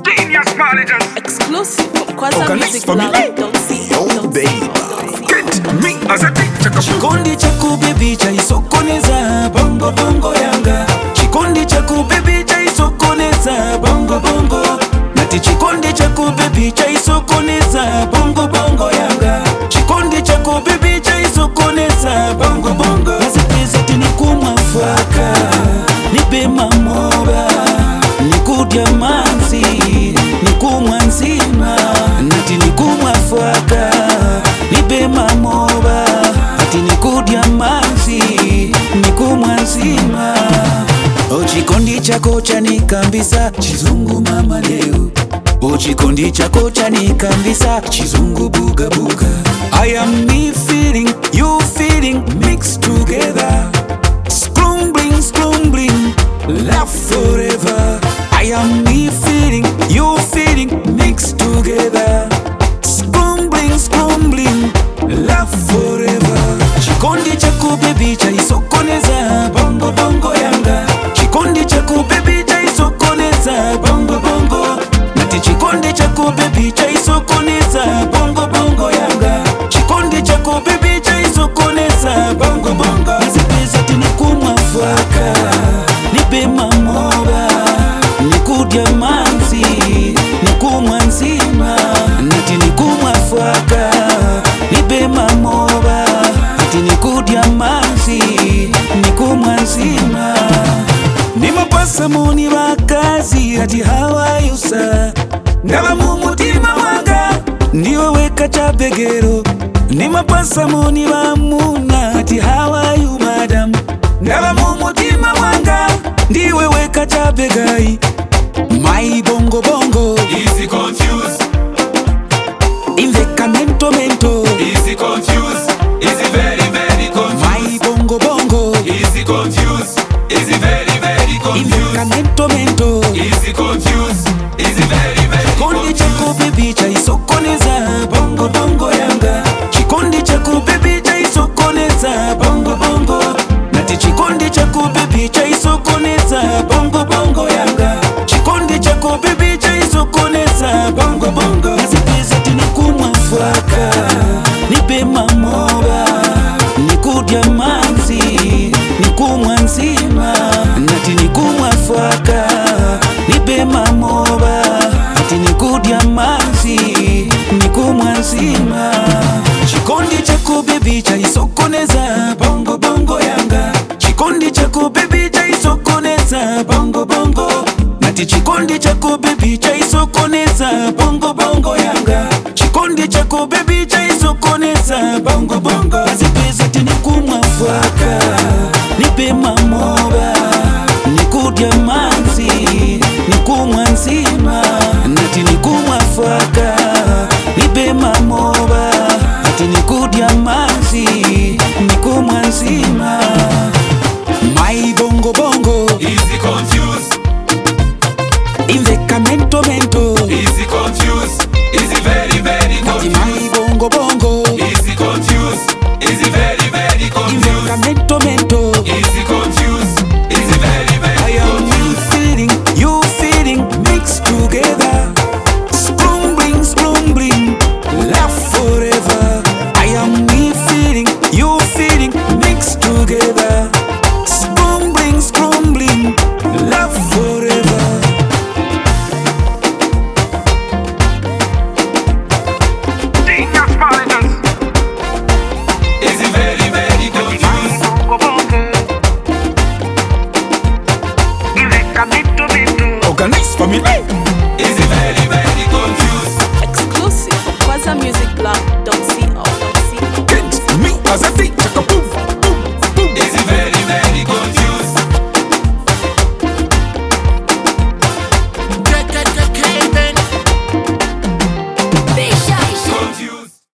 Genius managers. Exclusive from Kwanzaa Organize Music for me. Lab. Don't see. Yo, Don't see. baby. Don't see. Get me as a teacher. Chikondi chaku baby chaisokoneza bongo bongo yanga. Chikondi chaku baby chaisokoneza bongo bongo. Nati chikondi chaku baby chaisokoneza bongo bongo yanga. Chikondi chaku baby chaisokoneza bongo bongo. Nazipezeti nikumwafaka nipe mamoba nikudya manzi nikumwanzima nati nikumwafaka nipe mamoba ati nikudya manzi nikumwanzima. Ochikondi chako chanikambisa chizungu mama leo. Ochikondi chako chanikambisa chizungu buga buga. I am me feeling, you feeling, mixed together. Skrum bling, love forever. I am me feeling, you feeling, mixed together. Skrum bling, love forever. Chikondi chako baby chaisokoneza bongo bongo yanga. Chikondi chako baby chaisokoneza bongo bongo. Nati chikondi chako baby chaisokoneza bongo bongo yanga. Chikondi chako baby chaisokoneza bongo bongo. Nazipezeti nikumwafaka nipe mamoba nikudya manzi nikumwanzima nati nikumwafaka nipe mamoba ati nikudya manzi nikumwanzima. Nimapasa muni bakazi ati hawayusa ndaba mu mutima wanga ndiwe weka chabegero. Nimapasa muni bamuna ati hawayu madam ndaba mu mutima wanga ndiwe weka chabegai. My bongo bongo Easy confused, inveka mento easy confused, easy very very confused. My bongo bongo Easy confused, easy very very inveka confused. mento Easy confused, easy very very Chikondi chako confused. baby chaisokoneza bongo bongo yanga. Chikondi chako baby chaisokoneza bongo bongo. Nati chikondi chako baby chaisokoneza bongo bongo yanga. Chikondi chako baby chaisokoneza bongo bongo. Nazipezeti nikumwafaka nipe mamoba nikudya manzi nikumwanzima nati nikumwafaka nipe mamoba ati nikudya manzi nikumwanzima. Chikondi chako baby chaisokoneza bongo bongo yanga. Chikondi chako baby chaisokoneza bongo bongo. Nati chikondi chako baby chaisokoneza bongo bongo yanga. Chikondi chako baby chaisokoneza bongo bongo. Nazipezeti nikumwafaka nipe mamoba nikudya manzi nikumwanzima nati nikumwafaka nipe mamoba ati nikudya manzi nikumwanzima. My bongo bongo Easy confused, inveka mento easy confused, easy very very nati my confused. bongo bongo Easy confused, easy very very inveka confused.